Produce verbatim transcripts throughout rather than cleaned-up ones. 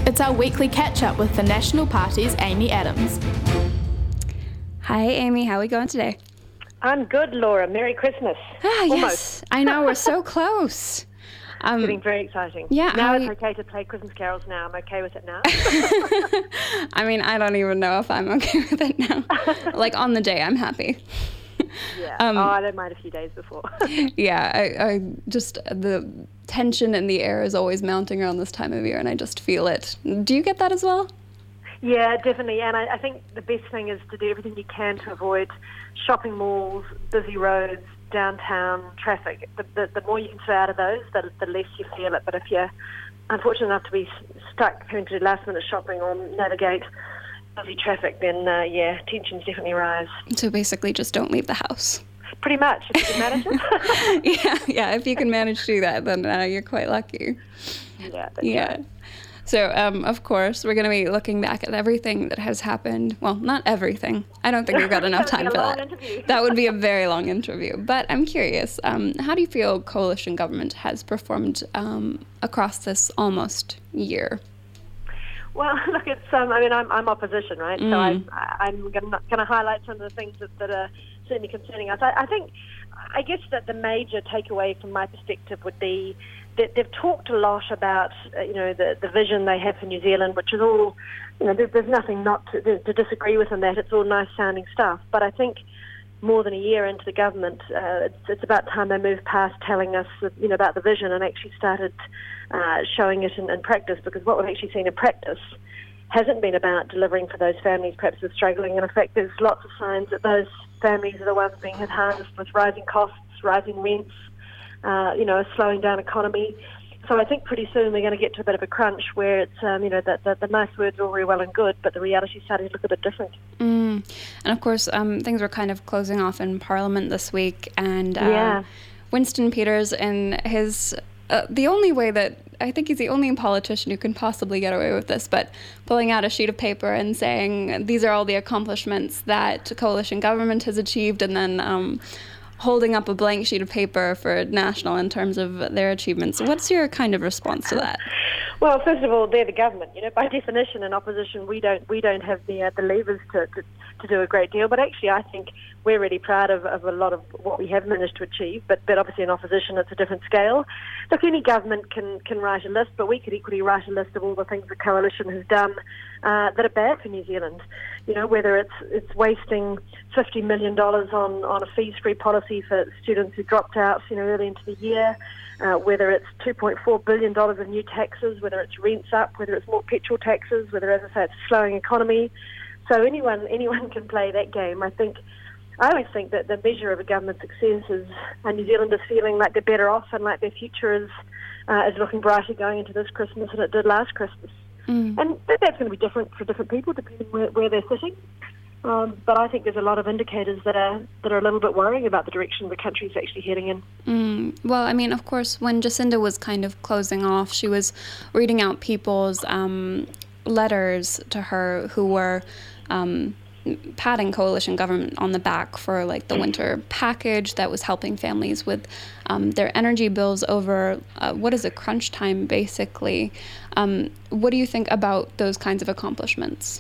It's our weekly catch-up with the National Party's Amy Adams. Hi, Amy. How are we going today? I'm good, Laura. Merry Christmas. Ah, Almost. yes. I know. We're so close. Um, Getting very exciting. Yeah. Now I... it's okay to play Christmas carols now. I'm okay with it now. I mean, I don't even know if I'm okay with it now. Like, on the day, I'm happy. Yeah. Um, oh, I don't mind a few days before. yeah. I, I just, the tension in the air is always mounting around this time of year, and I just feel it. Do you get that as well? Yeah, definitely. And I, I think the best thing is to do everything you can to avoid shopping malls, busy roads, downtown traffic. The, the, the more you can stay out of those, the, the less you feel it. But if you're unfortunate enough to be stuck having to do last minute shopping or navigate busy traffic, then uh, yeah, tensions definitely rise. So basically just don't leave the house. Pretty much, if you can manage it. yeah, yeah, if you can manage to do that, then uh, you're quite lucky. Yeah, that's yeah. right. So, um, of course, we're going to be looking back at everything that has happened. Well, not everything. I don't think we've got enough time for that. Interview. That would be a very long interview. But I'm curious, um, how do you feel coalition government has performed um, across this almost year? Well, look, it's. Um, I mean, I'm, I'm opposition, right? Mm. So I, I'm going to highlight some of the things that, that are certainly concerning us. I, I think, I guess that the major takeaway from my perspective would be that they've talked a lot about, uh, you know, the, the vision they have for New Zealand, which is all, you know, there, there's nothing not to, to disagree with in that. It's all nice sounding stuff. But I think more than a year into the government, uh, it's, it's about time they moved past telling us, you know, about the vision and actually started uh, showing it in, in practice, because what we've actually seen in practice hasn't been about delivering for those families perhaps who are struggling. And in fact, there's lots of signs that those families are the ones being hit hardest with rising costs, rising rents, uh, you know, a slowing down economy. So I think pretty soon we're going to get to a bit of a crunch where it's, um, you know, the, the, the nice words are all very well and good, but the reality is starting to look a bit different. Mm. And of course, um, things were kind of closing off in Parliament this week, and uh, yeah. Winston Peters, in his, uh, the only way that, I think he's the only politician who can possibly get away with this, but pulling out a sheet of paper and saying, these are all the accomplishments that coalition government has achieved, and then um, holding up a blank sheet of paper for National in terms of their achievements. What's your kind of response to that? Well, first of all, they're the government. You know, by definition, in opposition, we don't we don't have the uh, the levers to, to to do a great deal. But actually, I think we're really proud of, of a lot of what we have managed to achieve. But but obviously, in opposition, it's a different scale. Look, any government can can write a list, but we could equally write a list of all the things the coalition has done uh, that are bad for New Zealand. You know, whether it's it's wasting fifty million dollars on, on a fees-free policy for students who dropped out, you know, early into the year, uh, whether it's two point four billion dollars of new taxes, whether it's rents up, whether it's more petrol taxes, whether, as I say, it's a slowing economy. So anyone anyone can play that game. I think I always think that the measure of a government success is uh, New Zealanders feeling like they're better off and like their future is uh, is looking brighter going into this Christmas than it did last Christmas. Mm. And that's going to be different for different people depending where, where they're sitting. Um, but I think there's a lot of indicators that are that are a little bit worrying about the direction the country's actually heading in. Mm. Well, I mean, of course, when Jacinda was kind of closing off, she was reading out people's um, letters to her who were um, patting coalition government on the back for like the winter package that was helping families with um, their energy bills over uh, what is a crunch time, basically. Um, what do you think about those kinds of accomplishments?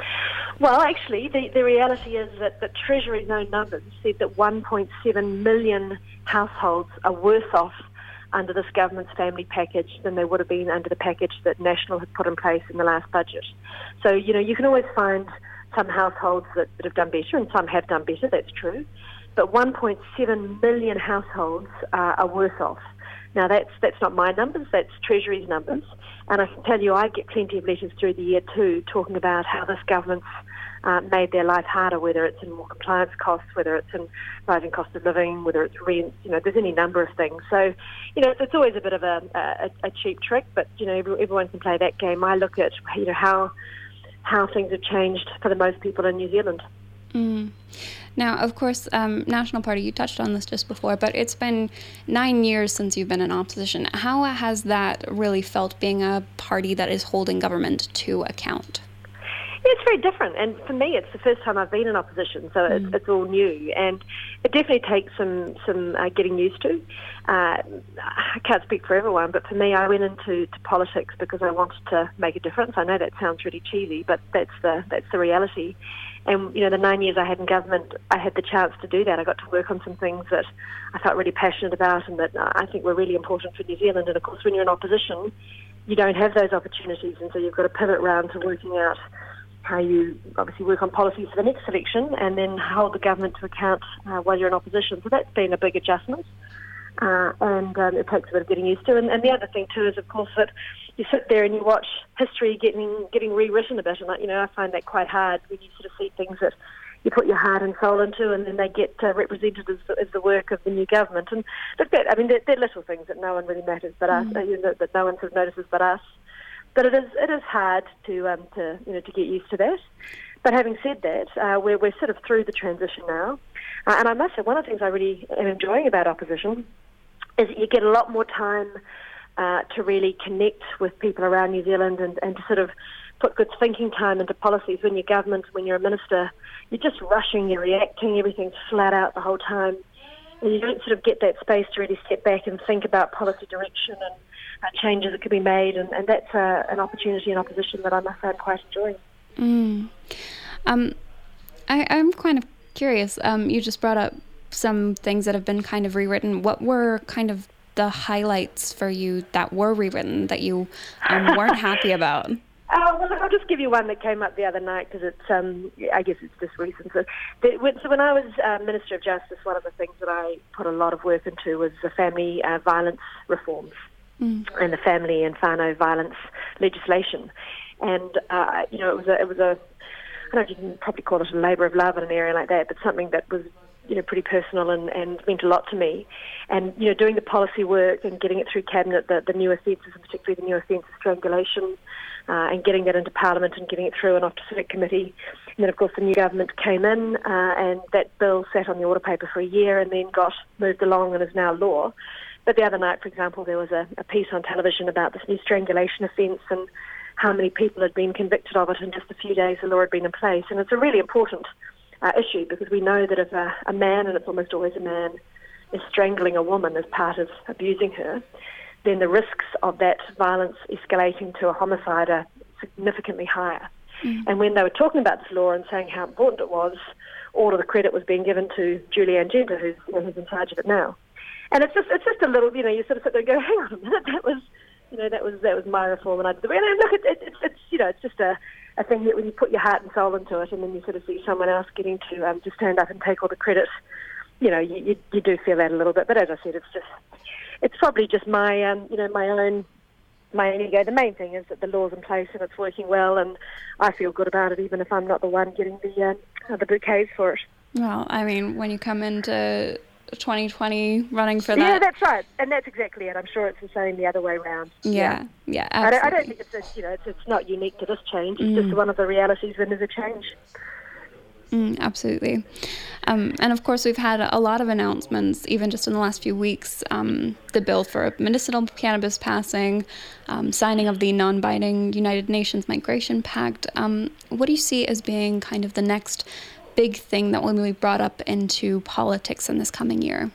Well, actually, the, the reality is that the Treasury's own numbers said that one point seven million households are worse off under this government's family package than they would have been under the package that National had put in place in the last budget. So, you know, you can always find some households that, that have done better, and some have done better, that's true. But one point seven million households uh, are worse off. Now, that's that's not my numbers, that's Treasury's numbers. And I can tell you, I get plenty of letters through the year too, talking about how this government's uh, made their life harder, whether it's in more compliance costs, whether it's in rising cost of living, whether it's rent, you know, there's any number of things. So, you know, it's always a bit of a, a, a cheap trick, but, you know, everyone can play that game. I look at, you know, how how things have changed for the most people in New Zealand. Mm. Now, of course, um, National Party, you touched on this just before, but it's been nine years since you've been in opposition. How has that really felt, being a party that is holding government to account? Yeah, it's very different, and for me, it's the first time I've been in opposition, so mm. it's, it's all new, and it definitely takes some some uh, getting used to. Uh, I can't speak for everyone, but for me, I went into to politics because I wanted to make a difference. I know that sounds really cheesy, but that's the that's the reality. And you know, the nine years I had in government, I had the chance to do that. I got to work on some things that I felt really passionate about, and that I think were really important for New Zealand. And of course, when you're in opposition, you don't have those opportunities, and so you've got to pivot around to working out how you obviously work on policies for the next election and then hold the government to account uh, while you're in opposition. So that's been a big adjustment, uh, and um, it takes a bit of getting used to. And, and the other thing too is, of course, that you sit there and you watch history getting getting rewritten a bit, and you know, I find that quite hard when you sort of see things that you put your heart and soul into, and then they get uh, represented as, as the work of the new government. And look, that I mean, they're, they're little things that no one really matters but us, mm. uh, you know, that no one sort of notices but us. But it is it is hard to um, to you know to get used to that. But having said that, uh, we're we're sort of through the transition now, uh, and I must say one of the things I really am enjoying about opposition is that you get a lot more time uh, to really connect with people around New Zealand and, and to sort of put good thinking time into policies. When you're government, when you're a minister, you're just rushing, you're reacting, everything's flat out the whole time, and you don't sort of get that space to really step back and think about policy direction and Uh, changes that could be made, and, and that's uh, an opportunity in opposition that I must say I'm quite enjoying. Mm. Um, I, I'm kind of curious. Um, you just brought up some things that have been kind of rewritten. What were kind of the highlights for you that were rewritten that you um, weren't happy about? Oh, well, I'll just give you one that came up the other night because it's, um, I guess it's just recent. So, so when I was uh, Minister of Justice, one of the things that I put a lot of work into was the family uh, violence reforms. Mm. And the family and whānau violence legislation, and uh, you know it was a, it was a I don't know if you can probably call it a labour of love in an area like that, but something that was you know pretty personal and, and meant a lot to me. And you know doing the policy work and getting it through cabinet, the, the new offences, and particularly the new offence of strangulation, uh, and getting that into Parliament and getting it through and off to select committee. And then of course the new government came in, uh, and that bill sat on the order paper for a year and then got moved along and is now law. But the other night, for example, there was a, a piece on television about this new strangulation offence and how many people had been convicted of it in just a few days the law had been in place. And it's a really important uh, issue because we know that if a, a man, and it's almost always a man, is strangling a woman as part of abusing her, then the risks of that violence escalating to a homicide are significantly higher. Mm. And when they were talking about this law and saying how important it was, all of the credit was being given to Julianne Genter, who's, you know, who's in charge of it now. And it's just it's just a little, you know, you sort of sit there and go, hang on a minute, that was, you know, that was that was my reform, and I did the and look, it, it, it's it's you know, it's just a, a thing that when you put your heart and soul into it, and then you sort of see someone else getting to um, just stand up and take all the credit, you know, you, you you do feel that a little bit. But as I said, it's just it's probably just my um, you know, my own my own ego. The main thing is that the law's in place and it's working well, and I feel good about it, even if I'm not the one getting the uh, the bouquets for it. Well, I mean, when you come into twenty twenty running for that. Yeah, that's right, and that's exactly it. I'm sure it's the same the other way around. Yeah, yeah, yeah, absolutely. I don't, I don't think it's a, you know it's, it's not unique to this change. It's mm. just one of the realities when there's a change. Mm, absolutely, um, and of course we've had a lot of announcements, even just in the last few weeks. Um, the bill for medicinal cannabis passing, um, signing of the non-binding United Nations Migration Pact. Um, what do you see as being kind of the next big thing that will be brought up into politics in this coming year?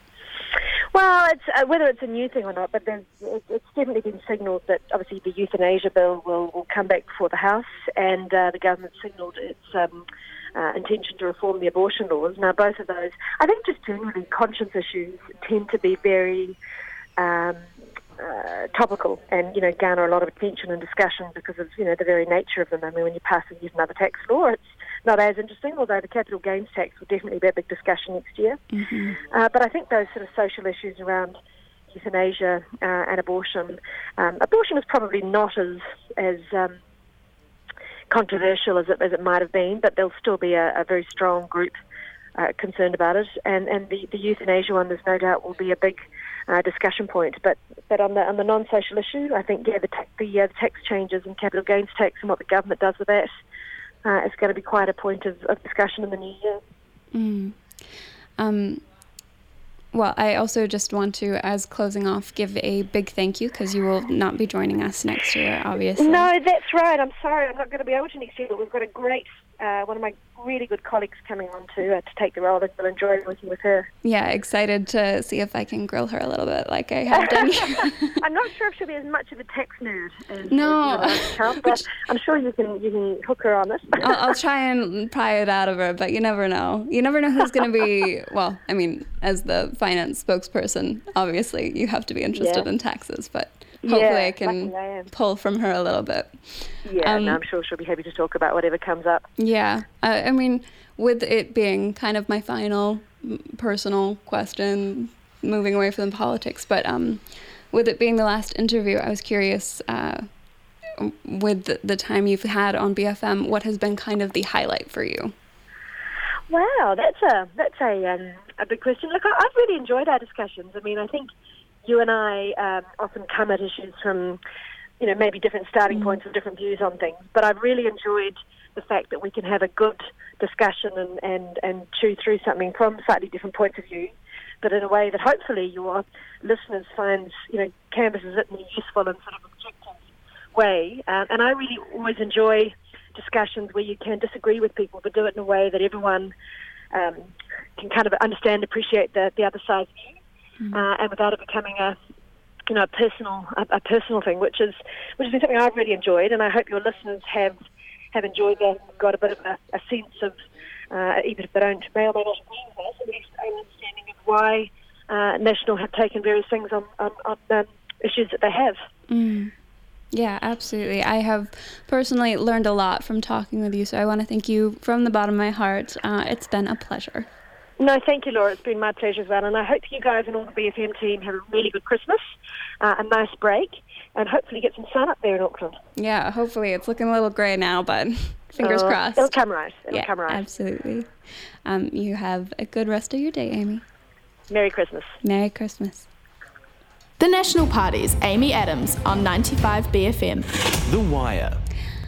Well, it's uh, whether it's a new thing or not, but there's, it, it's definitely been signalled that obviously the euthanasia bill will, will come back before the House, and uh, the government signalled its um, uh, intention to reform the abortion laws. Now, both of those, I think just generally conscience issues tend to be very um, uh, topical and, you know, garner a lot of attention and discussion because of, you know, the very nature of them. I mean, when you pass a yet another tax law, it's not as interesting, although the capital gains tax will definitely be a big discussion next year. Mm-hmm. Uh, but I think those sort of social issues around euthanasia uh, and abortion, um, abortion is probably not as as um, controversial as it, as it might have been, but there'll still be a, a very strong group uh, concerned about it. And, and the, the euthanasia one, there's no doubt, will be a big uh, discussion point. But but on the on the non-social issue, I think yeah, the ta- the, uh, the tax changes and capital gains tax and what the government does with that. Uh, it's going to be quite a point of, of discussion in the new year. Mm. Um, Well, I also just want to, as closing off, give a big thank you because you will not be joining us next year, obviously. No, that's right. I'm sorry. I'm not going to be able to next year, but we've got a great, uh, one of my really good colleagues coming on to, uh, to take the role, and we'll enjoy working with her. Yeah, excited to see if I can grill her a little bit like I have done. I'm not sure if she'll be as much of a tax nerd as, no. as you, but I'm sure you can you can hook her on this. I'll, I'll try and pry it out of her, but you never know. You never know who's going to be, well, I mean, as the finance spokesperson, obviously you have to be interested yeah. in taxes, but hopefully yeah, I can I pull from her a little bit. Yeah, um, no, I'm sure she'll be happy to talk about whatever comes up. Yeah, uh, I mean, with it being kind of my final personal question, moving away from politics, but um, with it being the last interview, I was curious, uh, with the, the time you've had on B F M, what has been kind of the highlight for you? Wow, that's a that's a um, a big question. Look, I, I've really enjoyed our discussions. I mean, I think you and I um, often come at issues from, you know, maybe different starting mm. points or different views on things. But I've really enjoyed the fact that we can have a good discussion and, and, and chew through something from slightly different points of view, but in a way that hopefully your listeners find, you know, canvasses it in a useful and sort of objective way. Um, and I really always enjoy discussions where you can disagree with people, but do it in a way that everyone um, can kind of understand, appreciate the, the other side's view. Mm-hmm. Uh, and without it becoming a, you know, a personal, a, a personal thing, which is which has been something I've really enjoyed, and I hope your listeners have have enjoyed that, and got a bit of a, a sense of, uh, even if they don't may or may not agree with us, at least an understanding of why uh, National have taken various things on on, on um, issues that they have. Mm. Yeah, absolutely. I have personally learned a lot from talking with you, so I want to thank you from the bottom of my heart. Uh, it's been a pleasure. No, thank you, Laura. It's been my pleasure as well. And I hope you guys and all the B F M team have a really good Christmas, uh, a nice break, and hopefully get some sun up there in Auckland. Yeah, hopefully. It's looking a little grey now, but fingers uh, crossed. It'll come right. It'll yeah, come right. Absolutely. Um, you have a good rest of your day, Amy. Merry Christmas. Merry Christmas. The National Party's Amy Adams on ninety-five B F M. The Wire.